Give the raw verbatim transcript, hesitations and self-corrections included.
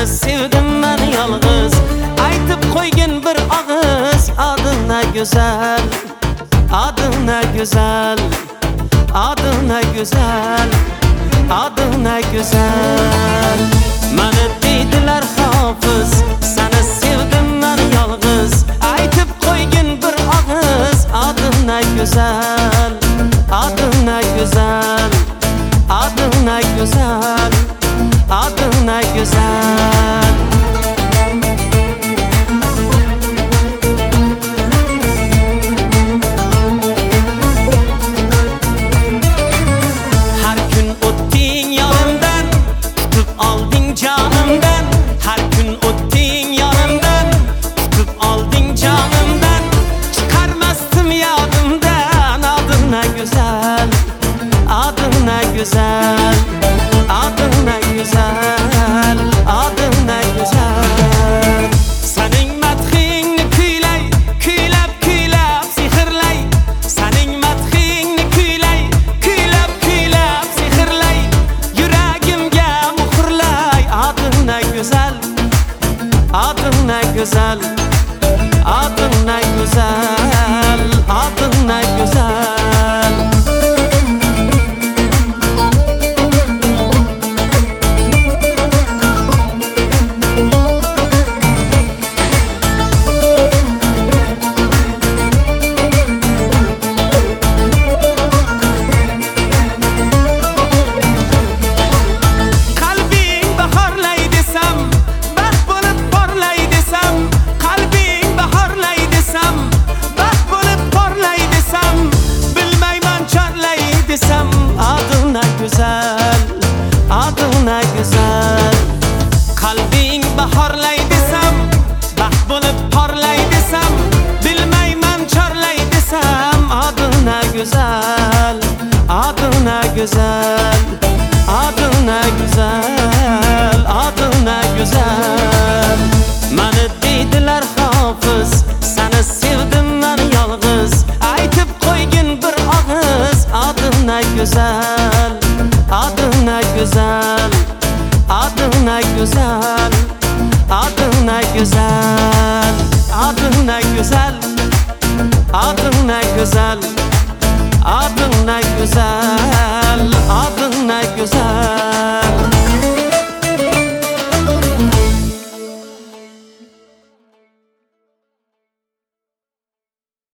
Seni sevdim ben yalğız, aytıp qo'ygin bir og'iz. Adın ne güzel, adın ne güzel, adın ne güzel, adın ne güzel. Meni deydilar hafız, seni sevdim ben yalğız, aytıp qo'ygin bir og'iz. Adın ne güzel, adın ne güzel, adın ne güzel, adın ne güzel. Her gün o'tding yanımdan, tutup alding canımdan. Her gün o'tding yanımdan, tutup alding canımdan. Çıkarmazdım yadımdan. Adın ne güzel, adın ne güzel, adın ne güzel, adın ne güzel. Senin madhingni kuylay, kuylab kuylab sehrlay. Senin madhingni kuylay, kuylab kuylab sehrlay. Yuragimga muhrlay. Adın ne güzel, adın ne güzel, adın ne güzel, adın ne güzel. Adın ne güzel, adın ne güzel. Kalbing baharlay desam, baxt bo'lib porlay desam, bilmayman chorlay desam. Adın ne güzel, adın ne güzel, adın ne güzel, adın ne güzel. Meni deydilar hafız, seni sevdim ben yalğız, aytıp qo'ygin bir og'iz. Adın ne güzel, adın ne güzel, adın ne güzel, adın ne güzel, adın ne güzel, adın ne güzel.